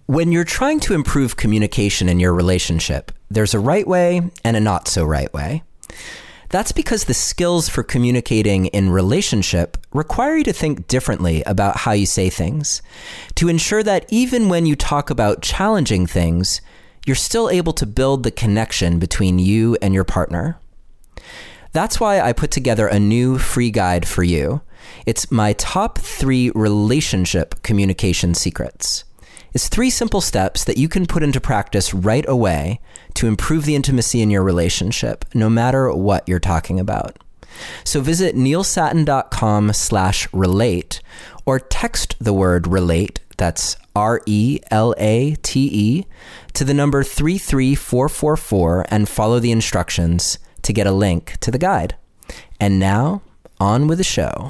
When you're trying to improve communication in your relationship, there's a right way and a not so right way. That's because the skills for communicating in relationship require you to think differently about how you say things, to ensure that even when you talk about challenging things, you're still able to build the connection between you and your partner. That's why I put together a new free guide for you. It's my top 3 relationship communication secrets. It's 3 simple steps that you can put into practice right away to improve the intimacy in your relationship, no matter what you're talking about. So visit neilsattin.com/relate or text the word relate, that's RELATE, to the number 33444 and follow the instructions to get a link to the guide. And now, on with the show.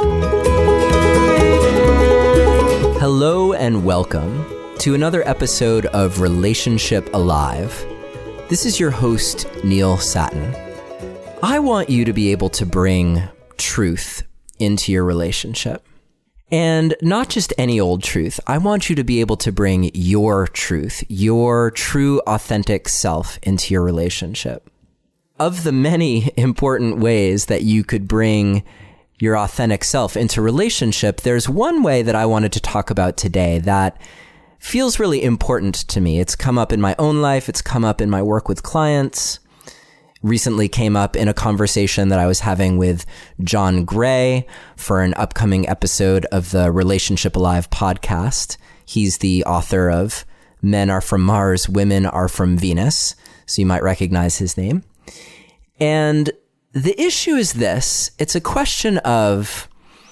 Hello and welcome to another episode of Relationship Alive. This is your host, Neil Sattin. I want you to be able to bring truth into your relationship. And not just any old truth. I want you to be able to bring your truth, your true, authentic self into your relationship. Of the many important ways that you could bring your authentic self into relationship, there's one way that I wanted to talk about today that feels really important to me. It's come up in my own life. It's come up in my work with clients. Recently came up in a conversation that I was having with John Gray for an upcoming episode of the Relationship Alive podcast. He's the author of Men Are From Mars, Women Are From Venus. So you might recognize his name. And the issue is this. It's a question of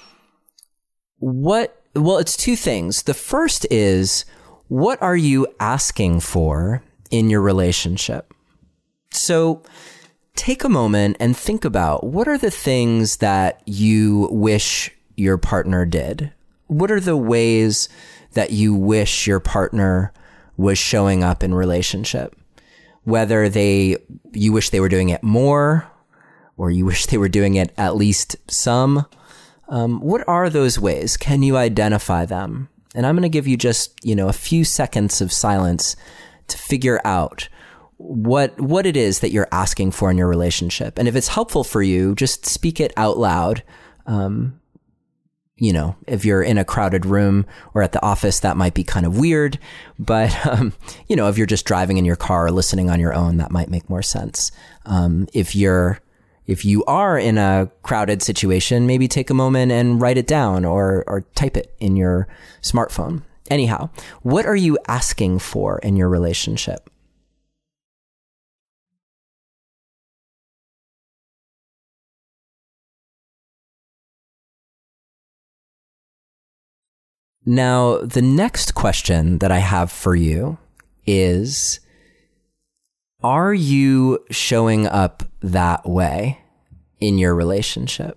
it's 2 things. The first is, what are you asking for in your relationship? So take a moment and think about, what are the things that you wish your partner did? What are the ways that you wish your partner was showing up in relationship? Whether you wish they were doing it more, or you wish they were doing it at least some. What are those ways? Can you identify them? And I'm going to give you just, a few seconds of silence to figure out what it is that you're asking for in your relationship. And if it's helpful for you, just speak it out loud. If you're in a crowded room or at the office, that might be kind of weird. But, if you're just driving in your car or listening on your own, that might make more sense. If you are in a crowded situation, maybe take a moment and write it down or type it in your smartphone. Anyhow, what are you asking for in your relationship? Now, the next question that I have for you is, are you showing up that way in your relationship?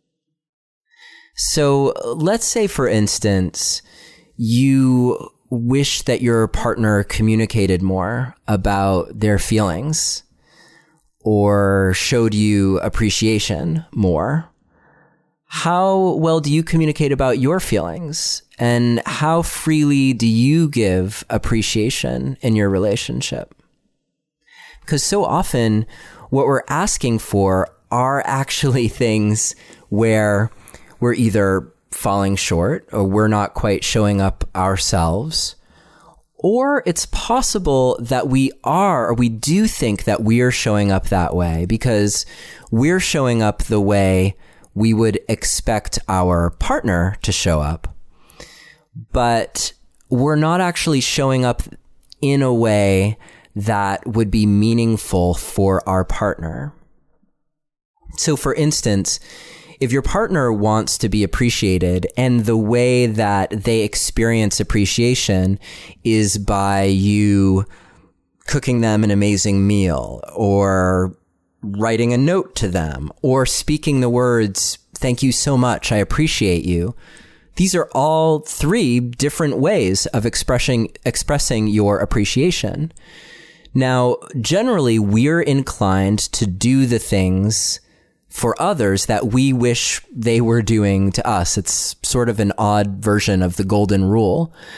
So let's say, for instance, you wish that your partner communicated more about their feelings or showed you appreciation more. How well do you communicate about your feelings? And how freely do you give appreciation in your relationship? Because so often what we're asking for are actually things where we're either falling short or we're not quite showing up ourselves. Or it's possible that we do think that we are showing up that way because we're showing up the way we would expect our partner to show up. But we're not actually showing up in a way that would be meaningful for our partner. So for instance, if your partner wants to be appreciated and the way that they experience appreciation is by you cooking them an amazing meal or writing a note to them or speaking the words, "Thank you so much, I appreciate you." These are all 3 different ways of expressing your appreciation. Now, generally, we're inclined to do the things for others that we wish they were doing to us. It's sort of an odd version of the golden rule.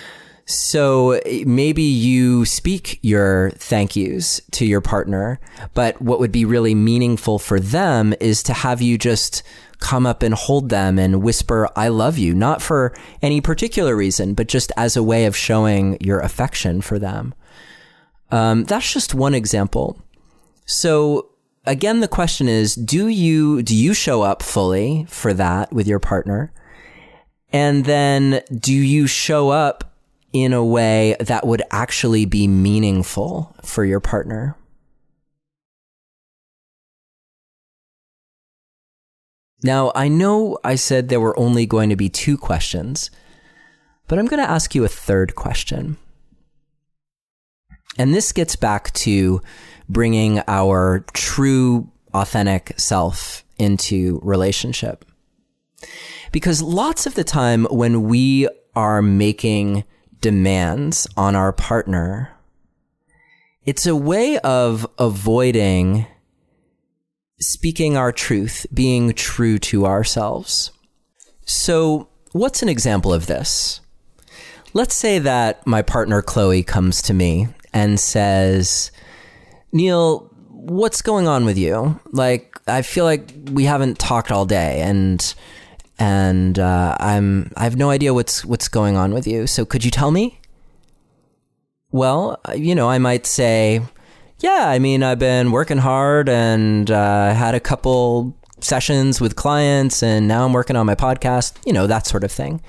So maybe you speak your thank yous to your partner, but what would be really meaningful for them is to have you just come up and hold them and whisper, I love you, not for any particular reason, but just as a way of showing your affection for them. That's just one example. So again, the question is, do you show up fully for that with your partner? And then do you show up in a way that would actually be meaningful for your partner? Now, I know I said there were only going to be 2 questions, but I'm going to ask you a third question. And this gets back to bringing our true, authentic self into relationship. Because lots of the time when we are making demands on our partner, it's a way of avoiding speaking our truth, being true to ourselves. So what's an example of this? Let's say that my partner Chloe comes to me and says, Neil, what's going on with you? Like, I feel like we haven't talked all day and I have no idea what's going on with you. So could you tell me? Well, I might say, yeah, I've been working hard and had a couple sessions with clients and now I'm working on my podcast, that sort of thing.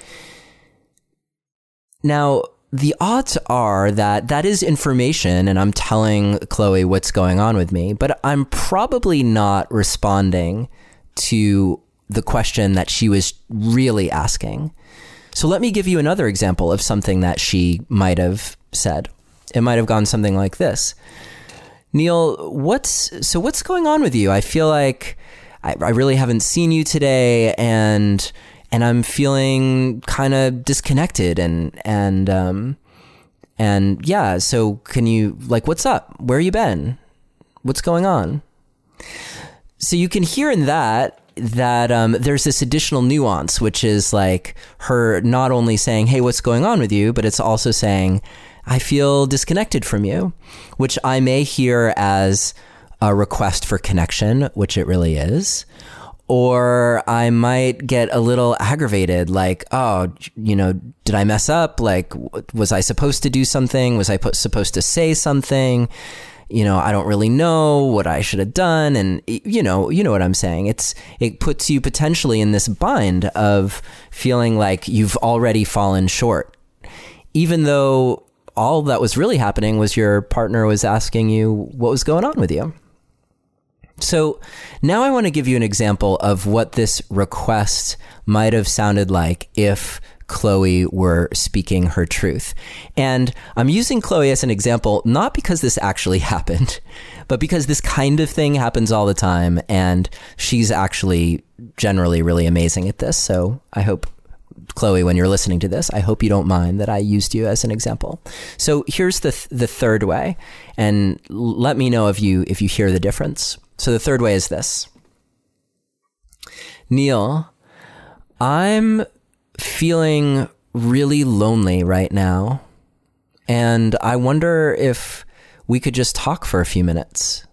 Now, the odds are that that is information and I'm telling Chloe what's going on with me, but I'm probably not responding to the question that she was really asking. So let me give you another example of something that she might have said. It might have gone something like this. Neil, what's going on with you? I feel like I really haven't seen you today and I'm feeling kind of disconnected and yeah, so can you, what's up? Where you been? What's going on? So you can hear in that there's this additional nuance, which is like her not only saying, hey, what's going on with you, but it's also saying, I feel disconnected from you, which I may hear as a request for connection, which it really is. Or I might get a little aggravated, like, oh, did I mess up? Like, was I supposed to do something? Was I supposed to say something? I don't really know what I should have done. And you know what I'm saying? It puts you potentially in this bind of feeling like you've already fallen short, even though all that was really happening was your partner was asking you what was going on with you. So now I want to give you an example of what this request might have sounded like if Chloe were speaking her truth. And I'm using Chloe as an example, not because this actually happened, but because this kind of thing happens all the time. And she's actually generally really amazing at this. So I hope, Chloe, when you're listening to this, I hope you don't mind that I used you as an example. So here's the third way, and let me know if you hear the difference. So the third way is this. Neil, I'm feeling really lonely right now, and I wonder if we could just talk for a few minutes.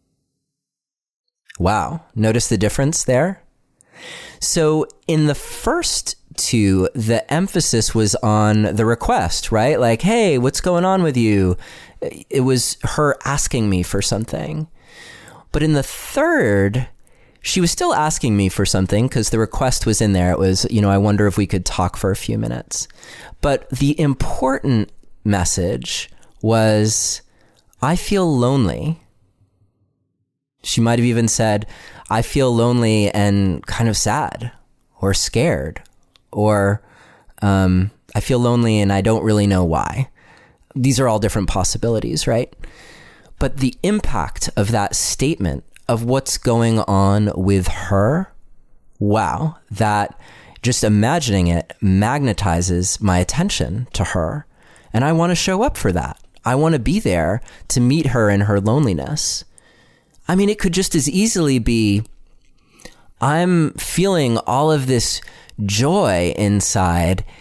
Wow, notice the difference there? So in the first 2, the emphasis was on the request, right? Like, hey, what's going on with you? It was her asking me for something. But in the third, she was still asking me for something because the request was in there. It was, I wonder if we could talk for a few minutes. But the important message was, I feel lonely. She might have even said, I feel lonely and kind of sad or scared, or I feel lonely and I don't really know why. These are all different possibilities, right? But the impact of that statement of what's going on with her, wow, that just imagining it magnetizes my attention to her. And I want to show up for that. I want to be there to meet her in her loneliness. It could just as easily be, I'm feeling all of this joy inside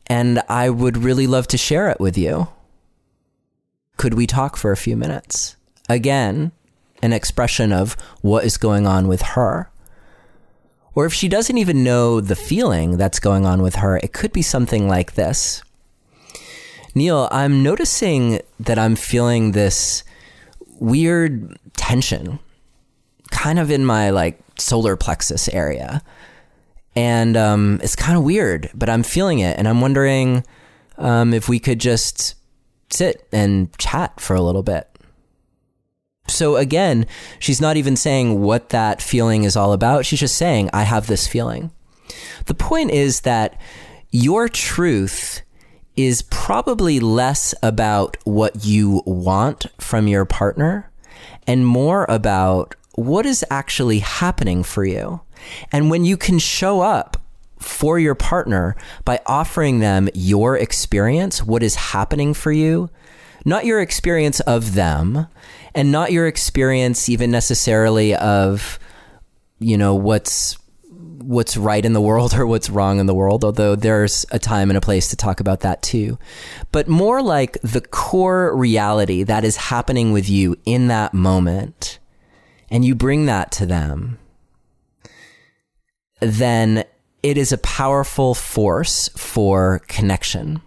and I would really love to share it with you. Could we talk for a few minutes? Again, an expression of what is going on with her. Or if she doesn't even know the feeling that's going on with her, it could be something like this. Neil, I'm noticing that I'm feeling this weird tension kind of in my like solar plexus area. And it's kind of weird, but I'm feeling it. And I'm wondering if we could just sit and chat for a little bit. So again, she's not even saying what that feeling is all about. She's just saying, I have this feeling. The point is that your truth is probably less about what you want from your partner and more about what is actually happening for you. And when you can show up for your partner by offering them your experience, what is happening for you, not your experience of them, and not your experience even necessarily of, you know, what's right in the world or what's wrong in the world, although there's a time and a place to talk about that too. But more like the core reality that is happening with you in that moment, and you bring that to them, then it is a powerful force for connection.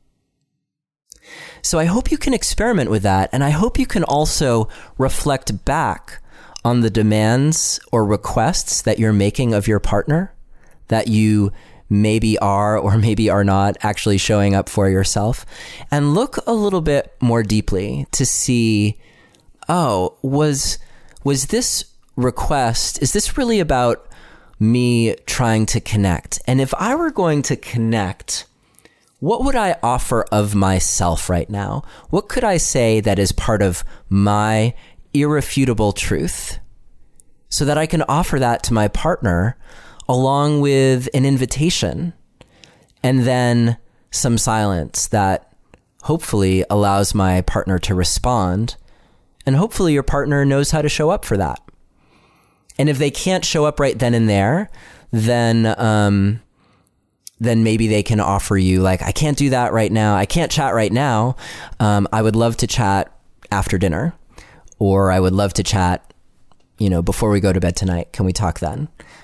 So I hope you can experiment with that, and I hope you can also reflect back on the demands or requests that you're making of your partner, that you maybe are or maybe are not actually showing up for yourself, and look a little bit more deeply to see, oh, was this request, is this really about me trying to connect? And if I were going to connect, what would I offer of myself right now? What could I say that is part of my irrefutable truth so that I can offer that to my partner along with an invitation and then some silence that hopefully allows my partner to respond, and hopefully your partner knows how to show up for that. And if they can't show up right then and there, then maybe they can offer you like, I can't do that right now. I can't chat right now. I would love to chat after dinner, or I would love to chat, you know, before we go to bed tonight. Can we talk then?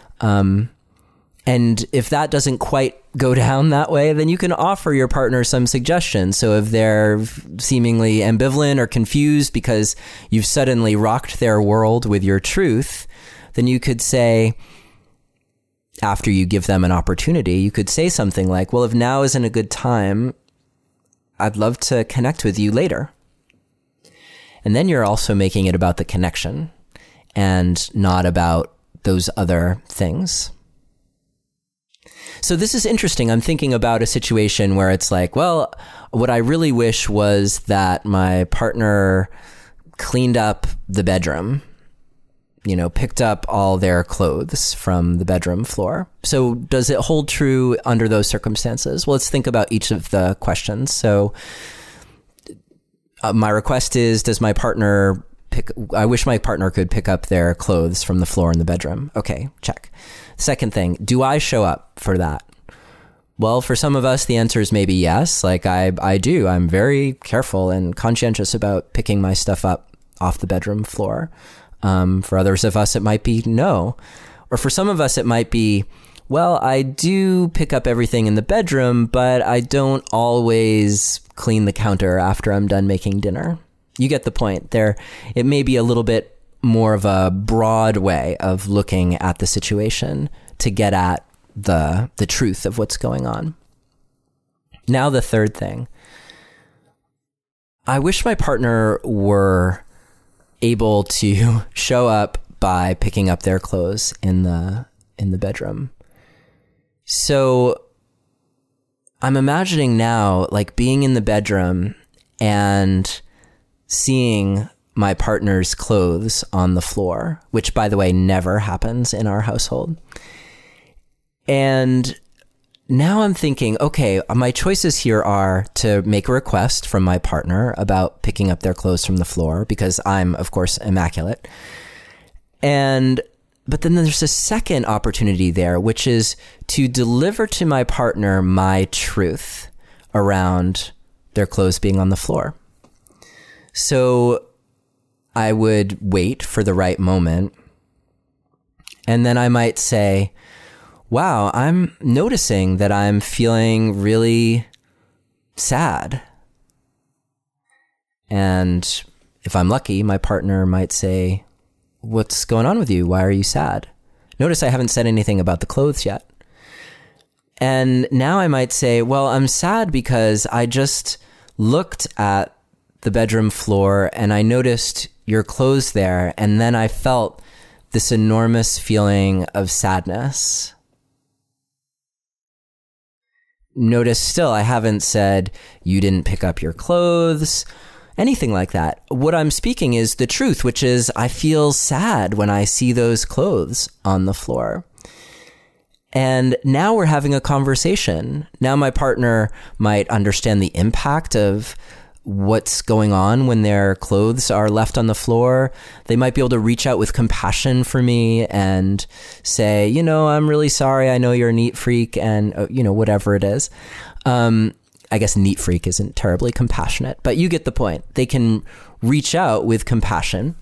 And if that doesn't quite go down that way, then you can offer your partner some suggestions. So if they're seemingly ambivalent or confused because you've suddenly rocked their world with your truth, then you could say, after you give them an opportunity, you could say something like, well, if now isn't a good time, I'd love to connect with you later. And then you're also making it about the connection and not about those other things. So this is interesting. I'm thinking about a situation where it's like, well, what I really wish was that my partner cleaned up the bedroom, you know, picked up all their clothes from the bedroom floor. So does it hold true under those circumstances? Well, let's think about each of the questions. So my request is, I wish my partner could pick up their clothes from the floor in the bedroom. Okay, check. Second thing, do I show up for that? Well, for some of us, the answer is maybe yes. Like I do. I'm very careful and conscientious about picking my stuff up off the bedroom floor. For others of us, it might be no. Or for some of us, it might be, well, I do pick up everything in the bedroom, but I don't always clean the counter after I'm done making dinner. You get the point there. It may be a little bit more of a broad way of looking at the situation to get at the truth of what's going on. Now, the third thing. I wish my partner were able to show up by picking up their clothes in the bedroom. So I'm imagining now like being in the bedroom and seeing my partner's clothes on the floor, which by the way never happens in our household. And now I'm thinking, okay, my choices here are to make a request from my partner about picking up their clothes from the floor because I'm, of course, immaculate. And But then there's a second opportunity there, which is to deliver to my partner my truth around their clothes being on the floor. So I would wait for the right moment. And then I might say, wow, I'm noticing that I'm feeling really sad. And if I'm lucky, my partner might say, what's going on with you? Why are you sad? Notice I haven't said anything about the clothes yet. And now I might say, well, I'm sad because I just looked at the bedroom floor and I noticed your clothes there. And then I felt this enormous feeling of sadness. Notice still, I haven't said you didn't pick up your clothes, anything like that. What I'm speaking is the truth, which is I feel sad when I see those clothes on the floor. And now we're having a conversation. Now my partner might understand the impact of what's going on when their clothes are left on the floor. They might be able to reach out with compassion for me and say, you know, I'm really sorry. I know you're a neat freak and, you know, whatever it is. I guess neat freak isn't terribly compassionate, but you get the point. They can reach out with compassion.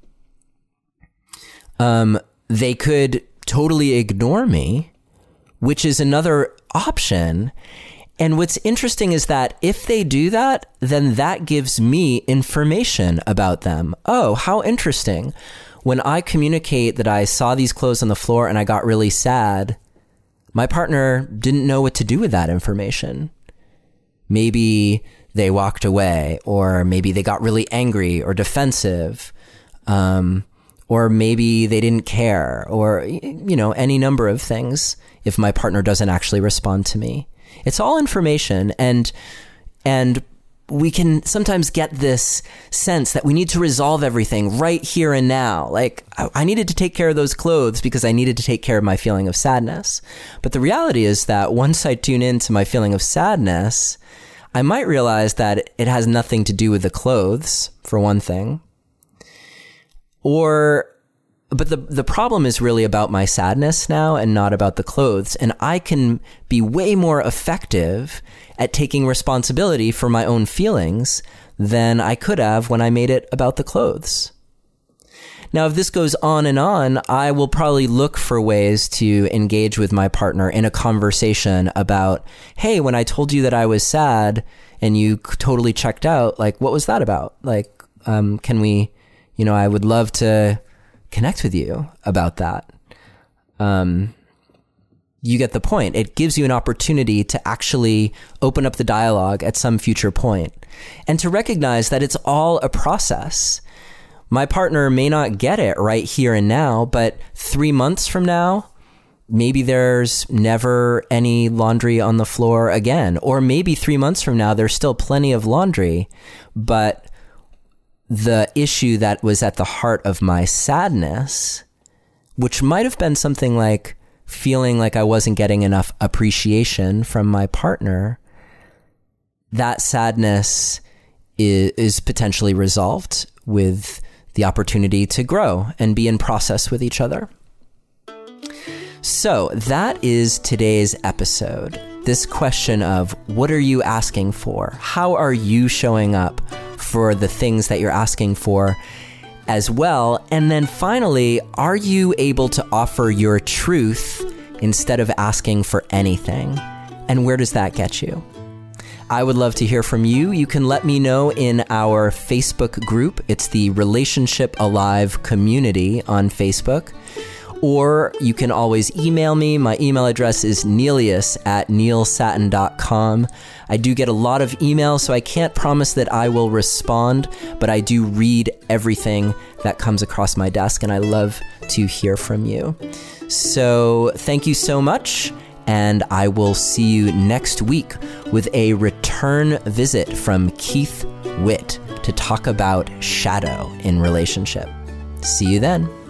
They could totally ignore me, which is another option. And what's interesting is that if they do that, then that gives me information about them. Oh, how interesting. When I communicate that I saw these clothes on the floor and I got really sad, my partner didn't know what to do with that information. Maybe they walked away, or maybe they got really angry or defensive, or maybe they didn't care, or, you know, any number of things if my partner doesn't actually respond to me. It's all information, and we can sometimes get this sense that we need to resolve everything right here and now. Like, I needed to take care of those clothes because I needed to take care of my feeling of sadness. But the reality is that once I tune into my feeling of sadness, I might realize that it has nothing to do with the clothes, for one thing. But the problem is really about my sadness now and not about the clothes. And I can be way more effective at taking responsibility for my own feelings than I could have when I made it about the clothes. Now, if this goes on and on, I will probably look for ways to engage with my partner in a conversation about, hey, when I told you that I was sad and you totally checked out, like, what was that about? Like, can we, you know, I would love to connect with you about that. You get the point. It gives you an opportunity to actually open up the dialogue at some future point and to recognize that it's all a process. My partner may not get it right here and now, but 3 months from now, maybe there's never any laundry on the floor again. Or maybe 3 months from now, there's still plenty of laundry, but the issue that was at the heart of my sadness, which might have been something like feeling like I wasn't getting enough appreciation from my partner, that sadness is potentially resolved with the opportunity to grow and be in process with each other. So that is today's episode. This question of what are you asking for? How are you showing up for the things that you're asking for as well? And then finally, are you able to offer your truth instead of asking for anything? And where does that get you? I would love to hear from you. You can let me know in our Facebook group. It's the Relationship Alive community on Facebook. Or you can always email me. My email address is neelius@neilsatin.com. I do get a lot of emails, so I can't promise that I will respond, but I do read everything that comes across my desk, and I love to hear from you. So thank you so much, and I will see you next week with a return visit from Keith Witt to talk about shadow in relationship. See you then.